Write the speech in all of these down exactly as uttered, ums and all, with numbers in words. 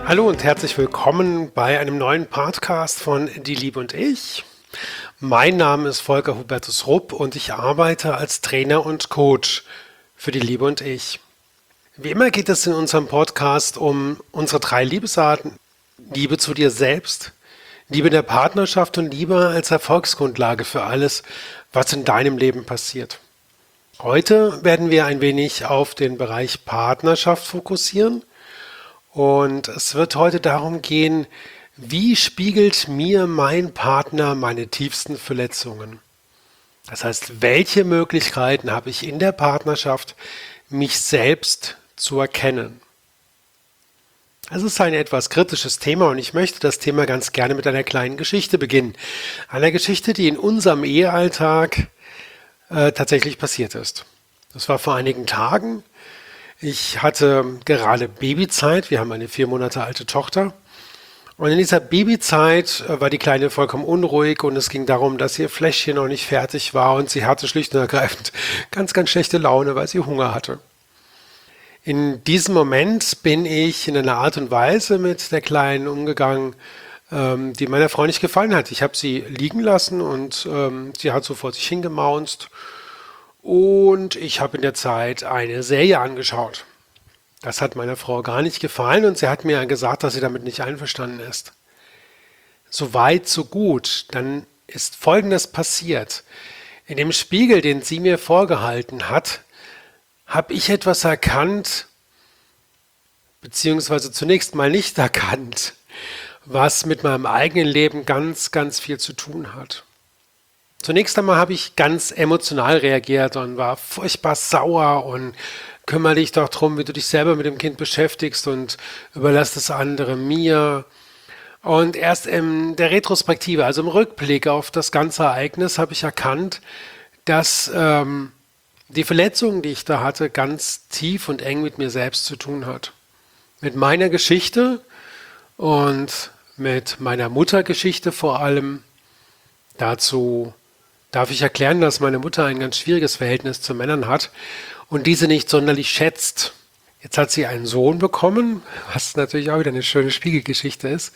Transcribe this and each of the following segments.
Hallo und herzlich willkommen bei einem neuen Podcast von Die Liebe und ich. Mein Name ist Volker Hubertus Rupp und ich arbeite als Trainer und Coach für Die Liebe und ich. Wie immer geht es in unserem Podcast um unsere drei Liebesarten: Liebe zu dir selbst, Liebe in der Partnerschaft und Liebe als Erfolgsgrundlage für alles, was in deinem Leben passiert. Heute werden wir ein wenig auf den Bereich Partnerschaft fokussieren. Und es wird heute darum gehen, wie spiegelt mir mein Partner meine tiefsten Verletzungen? Das heißt, welche Möglichkeiten habe ich in der Partnerschaft, mich selbst zu erkennen? Es ist ein etwas kritisches Thema und ich möchte das Thema ganz gerne mit einer kleinen Geschichte beginnen. Einer Geschichte, die in unserem Ehealltag äh, tatsächlich passiert ist. Das war vor einigen Tagen. Ich hatte gerade Babyzeit, wir haben eine vier Monate alte Tochter und in dieser Babyzeit war die Kleine vollkommen unruhig und es ging darum, dass ihr Fläschchen noch nicht fertig war und sie hatte schlicht und ergreifend ganz, ganz schlechte Laune, weil sie Hunger hatte. In diesem Moment bin ich in einer Art und Weise mit der Kleinen umgegangen, ähm, die meiner Frau nicht gefallen hat. Ich habe sie liegen lassen und ähm, sie hat so vor sich hingemaunzt. Und ich habe in der Zeit eine Serie angeschaut. Das hat meiner Frau gar nicht gefallen und sie hat mir gesagt, dass sie damit nicht einverstanden ist. So weit, so gut. Dann ist Folgendes passiert. In dem Spiegel, den sie mir vorgehalten hat, habe ich etwas erkannt, beziehungsweise zunächst mal nicht erkannt, was mit meinem eigenen Leben ganz, ganz viel zu tun hat. Zunächst einmal habe ich ganz emotional reagiert und war furchtbar sauer und kümmere dich doch darum, wie du dich selber mit dem Kind beschäftigst und überlass das andere mir. Und erst in der Retrospektive, also im Rückblick auf das ganze Ereignis, habe ich erkannt, dass ähm, die Verletzung, die ich da hatte, ganz tief und eng mit mir selbst zu tun hat. Mit meiner Geschichte und mit meiner Muttergeschichte vor allem. Dazu darf ich erklären, dass meine Mutter ein ganz schwieriges Verhältnis zu Männern hat und diese nicht sonderlich schätzt. Jetzt hat sie einen Sohn bekommen, was natürlich auch wieder eine schöne Spiegelgeschichte ist,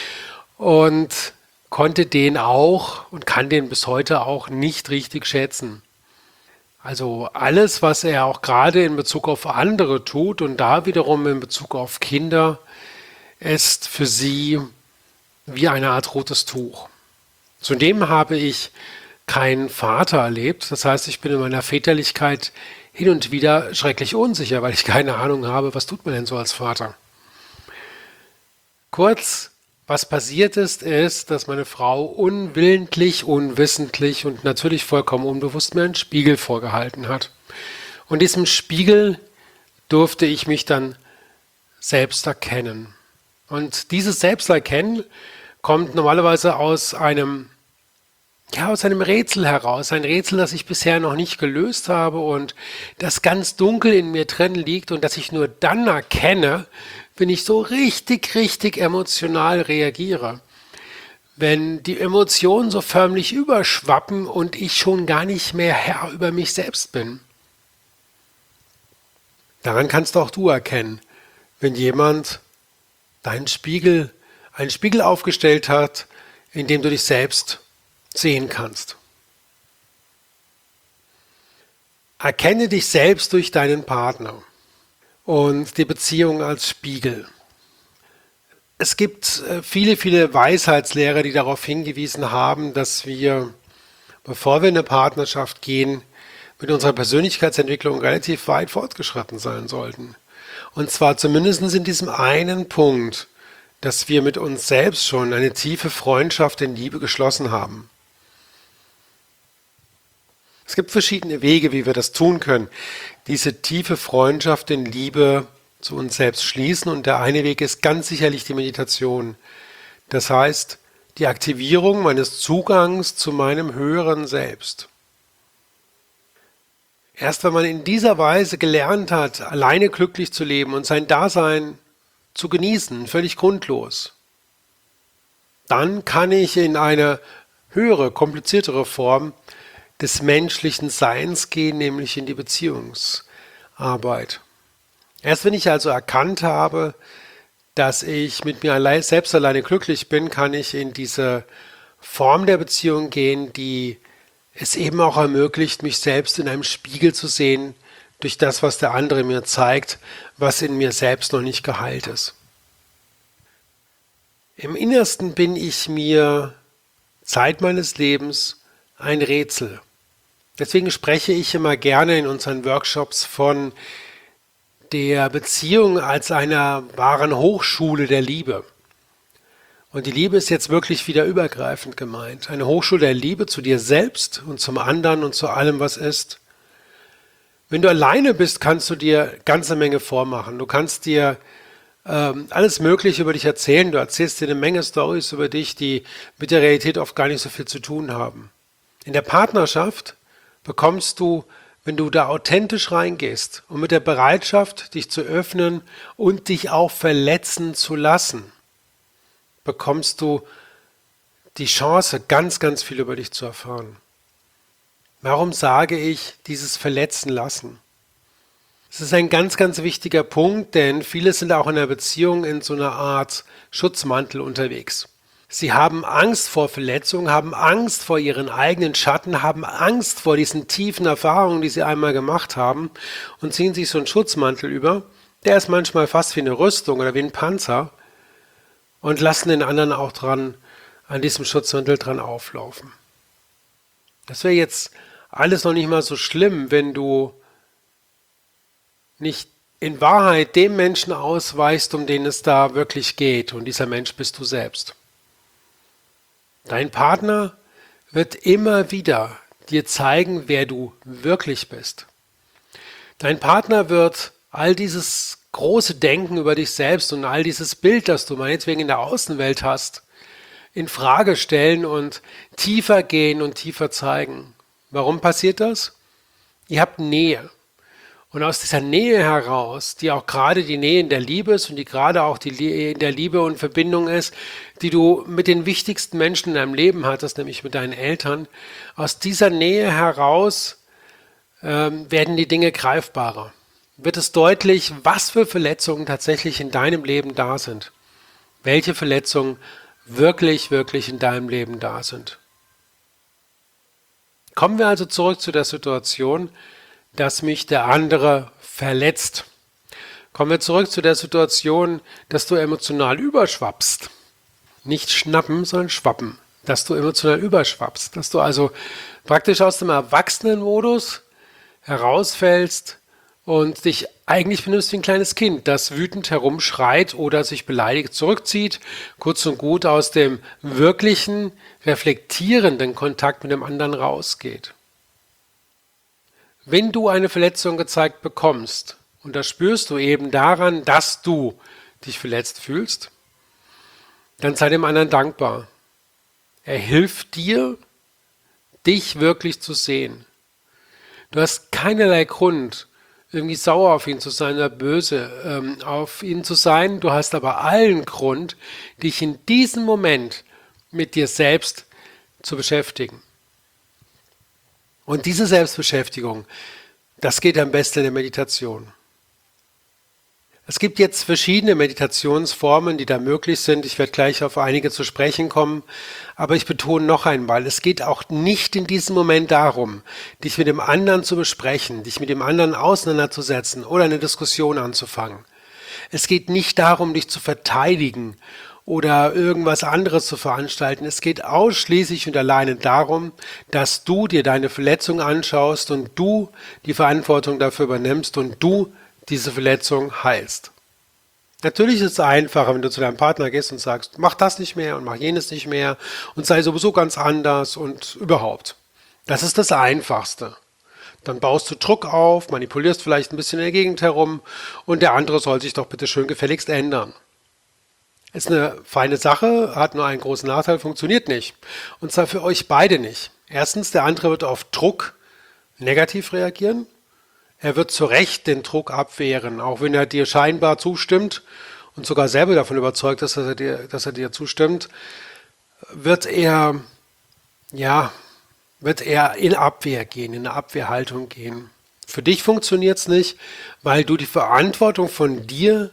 und konnte den auch und kann den bis heute auch nicht richtig schätzen. Also alles, was er auch gerade in Bezug auf andere tut und da wiederum in Bezug auf Kinder, ist für sie wie eine Art rotes Tuch. Zudem habe ich keinen Vater erlebt. Das heißt, ich bin in meiner Väterlichkeit hin und wieder schrecklich unsicher, weil ich keine Ahnung habe, was tut man denn so als Vater. Kurz, was passiert ist, ist, dass meine Frau unwillentlich, unwissentlich und natürlich vollkommen unbewusst mir einen Spiegel vorgehalten hat. Und diesem Spiegel durfte ich mich dann selbst erkennen. Und dieses Selbsterkennen kommt normalerweise aus einem Ja, aus einem Rätsel heraus, ein Rätsel, das ich bisher noch nicht gelöst habe und das ganz dunkel in mir drin liegt und das ich nur dann erkenne, wenn ich so richtig, richtig emotional reagiere. Wenn die Emotionen so förmlich überschwappen und ich schon gar nicht mehr Herr über mich selbst bin. Daran kannst auch du erkennen, wenn jemand deinen Spiegel, einen Spiegel aufgestellt hat, in dem du dich selbst sehen kannst. Erkenne dich selbst durch deinen Partner und die Beziehung als Spiegel. Es gibt viele, viele Weisheitslehrer, die darauf hingewiesen haben, dass wir, bevor wir in eine Partnerschaft gehen, mit unserer Persönlichkeitsentwicklung relativ weit fortgeschritten sein sollten. Und zwar zumindest in diesem einen Punkt, dass wir mit uns selbst schon eine tiefe Freundschaft in Liebe geschlossen haben. Es gibt verschiedene Wege, wie wir das tun können, diese tiefe Freundschaft in Liebe zu uns selbst schließen. Und der eine Weg ist ganz sicherlich die Meditation. Das heißt, die Aktivierung meines Zugangs zu meinem höheren Selbst. Erst wenn man in dieser Weise gelernt hat, alleine glücklich zu leben und sein Dasein zu genießen, völlig grundlos, dann kann ich in eine höhere, kompliziertere Form des menschlichen Seins gehen, nämlich in die Beziehungsarbeit. Erst wenn ich also erkannt habe, dass ich mit mir allein, selbst alleine glücklich bin, kann ich in diese Form der Beziehung gehen, die es eben auch ermöglicht, mich selbst in einem Spiegel zu sehen, durch das, was der andere mir zeigt, was in mir selbst noch nicht geheilt ist. Im Innersten bin ich mir Zeit meines Lebens ein Rätsel. Deswegen spreche ich immer gerne in unseren Workshops von der Beziehung als einer wahren Hochschule der Liebe. Und die Liebe ist jetzt wirklich wieder übergreifend gemeint. Eine Hochschule der Liebe zu dir selbst und zum anderen und zu allem, was ist. Wenn du alleine bist, kannst du dir ganze Menge vormachen. Du kannst dir ähm, alles Mögliche über dich erzählen. Du erzählst dir eine Menge Storys über dich, die mit der Realität oft gar nicht so viel zu tun haben. In der Partnerschaft bekommst du, wenn du da authentisch reingehst und mit der Bereitschaft, dich zu öffnen und dich auch verletzen zu lassen, bekommst du die Chance, ganz, ganz viel über dich zu erfahren. Warum sage ich dieses Verletzen lassen? Es ist ein ganz, ganz wichtiger Punkt, denn viele sind auch in der Beziehung in so einer Art Schutzmantel unterwegs. Sie haben Angst vor Verletzungen, haben Angst vor ihren eigenen Schatten, haben Angst vor diesen tiefen Erfahrungen, die sie einmal gemacht haben und ziehen sich so einen Schutzmantel über. Der ist manchmal fast wie eine Rüstung oder wie ein Panzer und lassen den anderen auch dran, an diesem Schutzmantel dran auflaufen. Das wäre jetzt alles noch nicht mal so schlimm, wenn du nicht in Wahrheit dem Menschen ausweichst, um den es da wirklich geht. Und dieser Mensch bist du selbst. Dein Partner wird immer wieder dir zeigen, wer du wirklich bist. Dein Partner wird all dieses große Denken über dich selbst und all dieses Bild, das du meinetwegen in der Außenwelt hast, in Frage stellen und tiefer gehen und tiefer zeigen. Warum passiert das? Ihr habt Nähe. Und aus dieser Nähe heraus, die auch gerade die Nähe in der Liebe ist und die gerade auch die Nähe in der Liebe und Verbindung ist, die du mit den wichtigsten Menschen in deinem Leben hattest, nämlich mit deinen Eltern, aus dieser Nähe heraus ähm, werden die Dinge greifbarer. Wird es deutlich, was für Verletzungen tatsächlich in deinem Leben da sind. Welche Verletzungen wirklich, wirklich in deinem Leben da sind. Kommen wir also zurück zu der Situation, dass mich der andere verletzt. Kommen wir zurück zu der Situation, dass du emotional überschwappst. Nicht schnappen, sondern schwappen. Dass du emotional überschwappst. Dass du also praktisch aus dem Erwachsenenmodus herausfällst und dich eigentlich benimmst wie ein kleines Kind, das wütend herumschreit oder sich beleidigt zurückzieht, kurz und gut aus dem wirklichen, reflektierenden Kontakt mit dem anderen rausgeht. Wenn du eine Verletzung gezeigt bekommst, und das spürst du eben daran, dass du dich verletzt fühlst, dann sei dem anderen dankbar. Er hilft dir, dich wirklich zu sehen. Du hast keinerlei Grund, irgendwie sauer auf ihn zu sein oder böse ähm, auf ihn zu sein. Du hast aber allen Grund, dich in diesem Moment mit dir selbst zu beschäftigen. Und diese Selbstbeschäftigung, das geht am besten in der Meditation. Es gibt jetzt verschiedene Meditationsformen, die da möglich sind. Ich werde gleich auf einige zu sprechen kommen. Aber ich betone noch einmal, es geht auch nicht in diesem Moment darum, dich mit dem anderen zu besprechen, dich mit dem anderen auseinanderzusetzen oder eine Diskussion anzufangen. Es geht nicht darum, dich zu verteidigen oder irgendwas anderes zu veranstalten. Es geht ausschließlich und alleine darum, dass du dir deine Verletzung anschaust und du die Verantwortung dafür übernimmst und du diese Verletzung heilst. Natürlich ist es einfacher, wenn du zu deinem Partner gehst und sagst, mach das nicht mehr und mach jenes nicht mehr und sei sowieso ganz anders und überhaupt. Das ist das Einfachste. Dann baust du Druck auf, manipulierst vielleicht ein bisschen in der Gegend herum und der andere soll sich doch bitte schön gefälligst ändern. Ist eine feine Sache, hat nur einen großen Nachteil, funktioniert nicht. Und zwar für euch beide nicht. Erstens, der andere wird auf Druck negativ reagieren. Er wird zu Recht den Druck abwehren, auch wenn er dir scheinbar zustimmt und sogar selber davon überzeugt ist, dass er dir, dass er dir zustimmt, wird er, ja, wird er in Abwehr gehen, in eine Abwehrhaltung gehen. Für dich funktioniert es nicht, weil du die Verantwortung von dir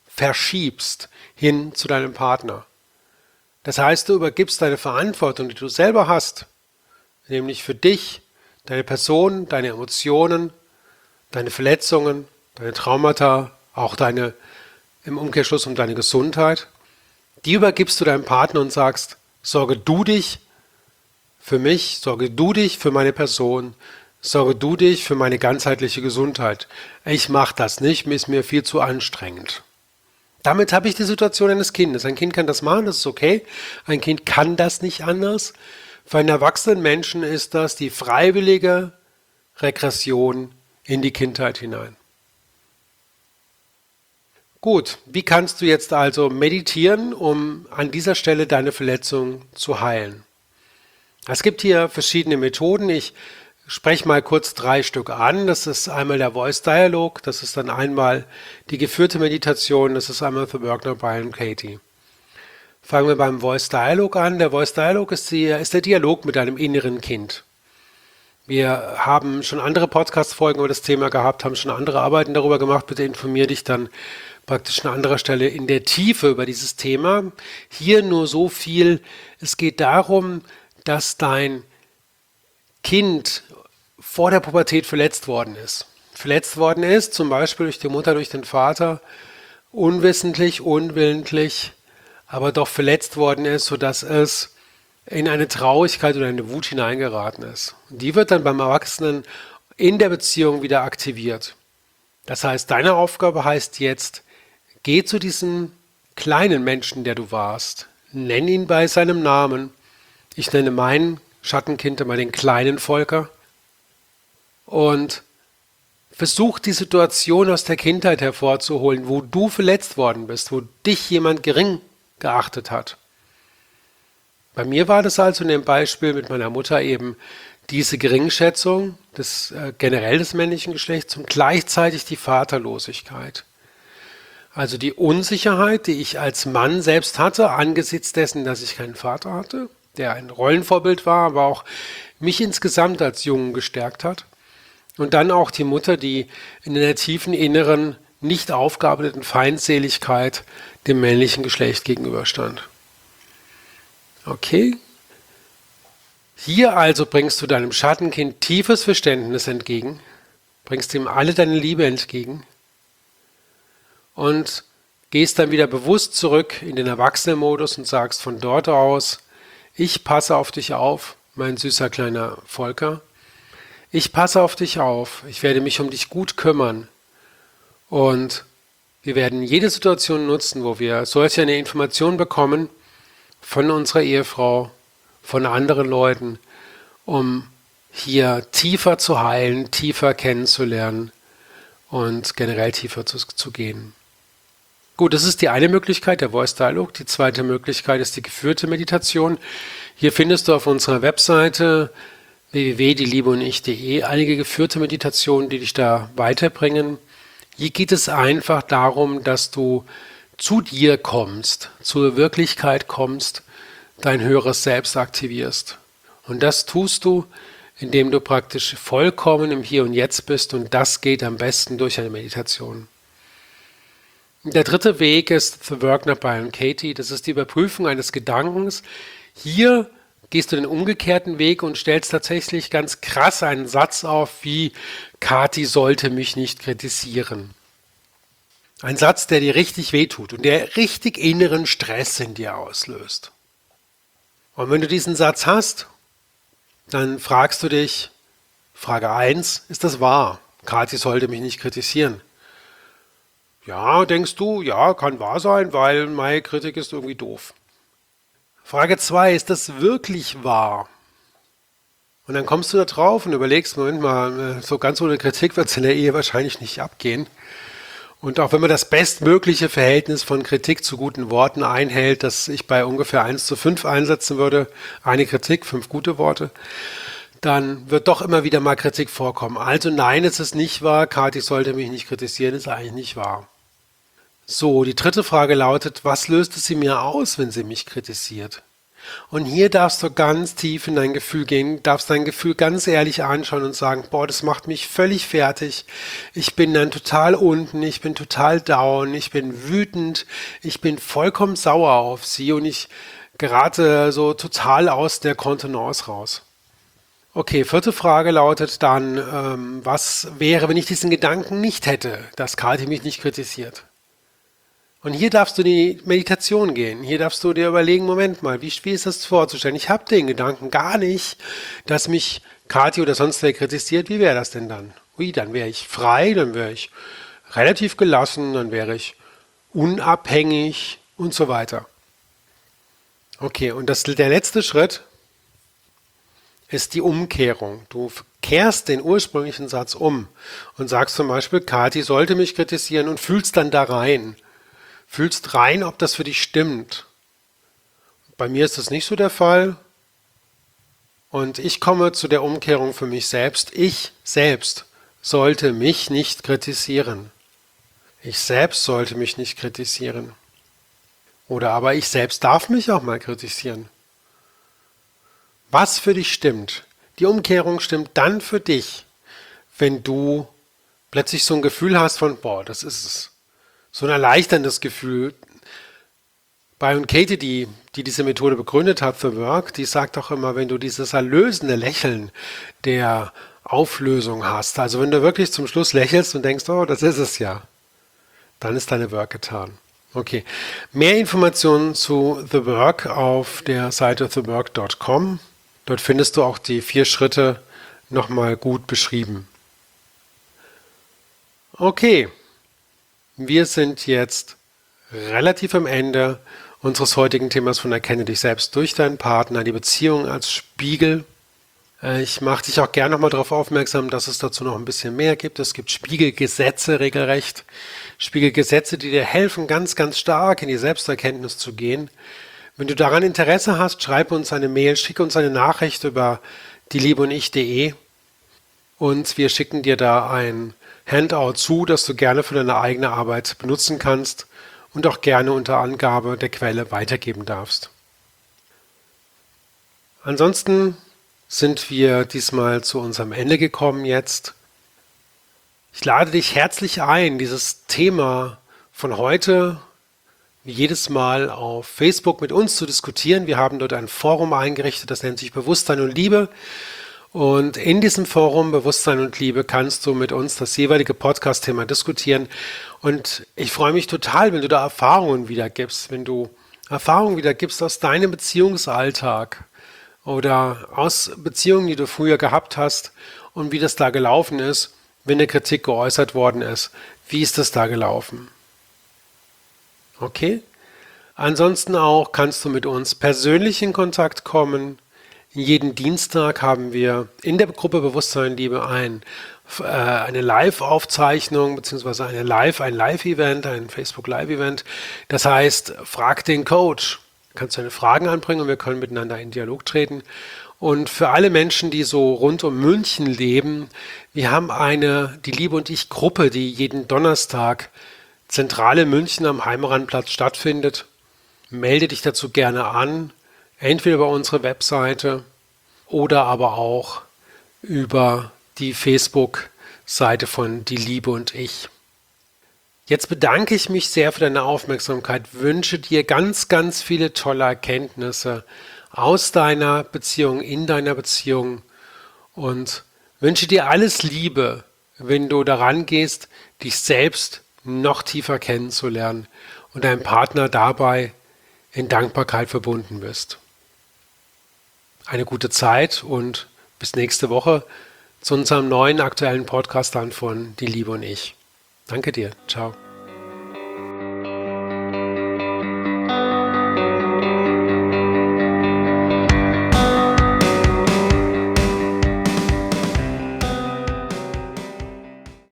verschiebst hin zu deinem Partner. Das heißt, du übergibst deine Verantwortung, die du selber hast, nämlich für dich, deine Person, deine Emotionen, deine Verletzungen, deine Traumata, auch deine, im Umkehrschluss um deine Gesundheit, die übergibst du deinem Partner und sagst, sorge du dich für mich, sorge du dich für meine Person, sorge du dich für meine ganzheitliche Gesundheit. Ich mache das nicht, ist mir viel zu anstrengend. Damit habe ich die Situation eines Kindes. Ein Kind kann das machen, das ist okay. Ein Kind kann das nicht anders. Für einen erwachsenen Menschen ist das die freiwillige Regression in die Kindheit hinein. Gut, wie kannst du jetzt also meditieren, um an dieser Stelle deine Verletzung zu heilen? Es gibt hier verschiedene Methoden. Ich spreche mal kurz drei Stück an. Das ist einmal der Voice Dialog, das ist dann einmal die geführte Meditation, das ist einmal The Work Not By Katie. Fangen wir beim Voice Dialog an. Der Voice Dialog ist, die, ist der Dialog mit deinem inneren Kind. Wir haben schon andere Podcast-Folgen über das Thema gehabt, haben schon andere Arbeiten darüber gemacht. Bitte informiere dich dann praktisch an anderer Stelle in der Tiefe über dieses Thema. Hier nur so viel, es geht darum, dass dein Kind vor der Pubertät verletzt worden ist. Verletzt worden ist, zum Beispiel durch die Mutter, durch den Vater, unwissentlich, unwillentlich, aber doch verletzt worden ist, sodass es in eine Traurigkeit oder eine Wut hineingeraten ist. Und die wird dann beim Erwachsenen in der Beziehung wieder aktiviert. Das heißt, deine Aufgabe heißt jetzt, geh zu diesem kleinen Menschen, der du warst, nenn ihn bei seinem Namen. Ich nenne mein Schattenkind immer den kleinen Volker. Und versuch die Situation aus der Kindheit hervorzuholen, wo du verletzt worden bist, wo dich jemand gering geachtet hat. Bei mir war das also in dem Beispiel mit meiner Mutter eben diese Geringschätzung des äh, generell des männlichen Geschlechts und gleichzeitig die Vaterlosigkeit. Also die Unsicherheit, die ich als Mann selbst hatte, angesichts dessen, dass ich keinen Vater hatte, der ein Rollenvorbild war, aber auch mich insgesamt als Jungen gestärkt hat. Und dann auch die Mutter, die in einer tiefen inneren, nicht aufgearbeiteten Feindseligkeit dem männlichen Geschlecht gegenüberstand. Okay? Hier also bringst du deinem Schattenkind tiefes Verständnis entgegen, bringst ihm alle deine Liebe entgegen und gehst dann wieder bewusst zurück in den Erwachsenenmodus und sagst von dort aus, ich passe auf dich auf, mein süßer kleiner Volker. Ich passe auf dich auf, ich werde mich um dich gut kümmern und wir werden jede Situation nutzen, wo wir solch eine Information bekommen von unserer Ehefrau, von anderen Leuten, um hier tiefer zu heilen, tiefer kennenzulernen und generell tiefer zu, zu gehen. Gut, das ist die eine Möglichkeit, der Voice Dialog. Die zweite Möglichkeit ist die geführte Meditation. Hier findest du auf unserer Webseite w w w punkt die liebe und ich punkt de einige geführte Meditationen, die dich da weiterbringen. Hier geht es einfach darum, dass du zu dir kommst, zur Wirklichkeit kommst, dein höheres Selbst aktivierst. Und das tust du, indem du praktisch vollkommen im Hier und Jetzt bist und das geht am besten durch eine Meditation. Der dritte Weg ist The Work Not By Katie, das ist die Überprüfung eines Gedankens. Hier gehst du den umgekehrten Weg und stellst tatsächlich ganz krass einen Satz auf wie Kathi sollte mich nicht kritisieren. Ein Satz, der dir richtig wehtut und der richtig inneren Stress in dir auslöst. Und wenn du diesen Satz hast, dann fragst du dich, Frage eins, ist das wahr? Kathi sollte mich nicht kritisieren. Ja, denkst du, ja, kann wahr sein, weil meine Kritik ist irgendwie doof. Frage zwei, ist das wirklich wahr? Und dann kommst du da drauf und überlegst, Moment mal, so ganz ohne Kritik wird es in der Ehe wahrscheinlich nicht abgehen. Und auch wenn man das bestmögliche Verhältnis von Kritik zu guten Worten einhält, das ich bei ungefähr eins zu fünf einsetzen würde, eine Kritik, fünf gute Worte, dann wird doch immer wieder mal Kritik vorkommen. Also nein, es ist nicht wahr, Kathi sollte mich nicht kritisieren, ist eigentlich nicht wahr. So, die dritte Frage lautet, was löst es sie mir aus, wenn sie mich kritisiert? Und hier darfst du ganz tief in dein Gefühl gehen, darfst dein Gefühl ganz ehrlich anschauen und sagen, boah, das macht mich völlig fertig. Ich bin dann total unten, ich bin total down, ich bin wütend, ich bin vollkommen sauer auf sie und ich gerate so total aus der Kontenance raus. Okay, vierte Frage lautet dann, ähm, was wäre, wenn ich diesen Gedanken nicht hätte, dass Kathi mich nicht kritisiert? Und hier darfst du in die Meditation gehen. Hier darfst du dir überlegen, Moment mal, wie, wie ist das vorzustellen? Ich habe den Gedanken gar nicht, dass mich Kathi oder sonst wer kritisiert. Wie wäre das denn dann? Ui, dann wäre ich frei, dann wäre ich relativ gelassen, dann wäre ich unabhängig und so weiter. Okay, und das, der letzte Schritt ist die Umkehrung. Du kehrst den ursprünglichen Satz um und sagst zum Beispiel, Kathi sollte mich kritisieren und fühlst dann da rein. Fühlst rein, ob das für dich stimmt. Bei mir ist das nicht so der Fall. Und ich komme zu der Umkehrung für mich selbst. Ich selbst sollte mich nicht kritisieren. Ich selbst sollte mich nicht kritisieren. Oder aber ich selbst darf mich auch mal kritisieren. Was für dich stimmt. Die Umkehrung stimmt dann für dich, wenn du plötzlich so ein Gefühl hast von, boah, das ist es. So ein erleichterndes Gefühl. Byron Katie, die, die diese Methode begründet hat für Work, die sagt auch immer, wenn du dieses erlösende Lächeln der Auflösung hast, also wenn du wirklich zum Schluss lächelst und denkst, oh, das ist es ja, dann ist deine Work getan. Okay, mehr Informationen zu The Work auf der Seite the work dot com. Dort findest du auch die vier Schritte nochmal gut beschrieben. Okay, wir sind jetzt relativ am Ende unseres heutigen Themas von Erkenne dich selbst durch deinen Partner, die Beziehung als Spiegel. Ich mache dich auch gerne nochmal darauf aufmerksam, dass es dazu noch ein bisschen mehr gibt. Es gibt Spiegelgesetze regelrecht. Spiegelgesetze, die dir helfen, ganz, ganz stark in die Selbsterkenntnis zu gehen. Wenn du daran Interesse hast, schreib uns eine Mail, schick uns eine Nachricht über die liebe und ich punkt de und wir schicken dir da ein Handout zu, das du gerne für deine eigene Arbeit benutzen kannst und auch gerne unter Angabe der Quelle weitergeben darfst. Ansonsten sind wir diesmal zu unserem Ende gekommen jetzt. Ich lade dich herzlich ein, dieses Thema von heute wie jedes Mal auf Facebook mit uns zu diskutieren. Wir haben dort ein Forum eingerichtet, das nennt sich Bewusstsein und Liebe. Und in diesem Forum Bewusstsein und Liebe kannst du mit uns das jeweilige Podcast-Thema diskutieren. Und ich freue mich total, wenn du da Erfahrungen wiedergibst, wenn du Erfahrungen wiedergibst aus deinem Beziehungsalltag oder aus Beziehungen, die du früher gehabt hast und wie das da gelaufen ist, wenn eine Kritik geäußert worden ist. Wie ist das da gelaufen? Okay? Ansonsten auch kannst du mit uns persönlich in Kontakt kommen. Jeden Dienstag haben wir in der Gruppe Bewusstsein und Liebe ein, äh, eine Live-Aufzeichnung beziehungsweise eine Live, ein Live-Event, ein Facebook-Live-Event. Das heißt, frag den Coach. Du kannst deine Fragen anbringen und wir können miteinander in Dialog treten. Und für alle Menschen, die so rund um München leben, wir haben eine, die Liebe und ich Gruppe, die jeden Donnerstag zentral in München am Heimerandplatz stattfindet. Melde dich dazu gerne an, entweder über unsere Webseite oder aber auch über die Facebook-Seite von Die Liebe und ich. Jetzt bedanke ich mich sehr für deine Aufmerksamkeit, wünsche dir ganz, ganz viele tolle Erkenntnisse aus deiner Beziehung, in deiner Beziehung und wünsche dir alles Liebe, wenn du daran gehst, dich selbst noch tiefer kennenzulernen und deinem Partner dabei in Dankbarkeit verbunden bist. Eine gute Zeit und bis nächste Woche zu unserem neuen aktuellen Podcast dann von Die Liebe und ich. Danke dir. Ciao.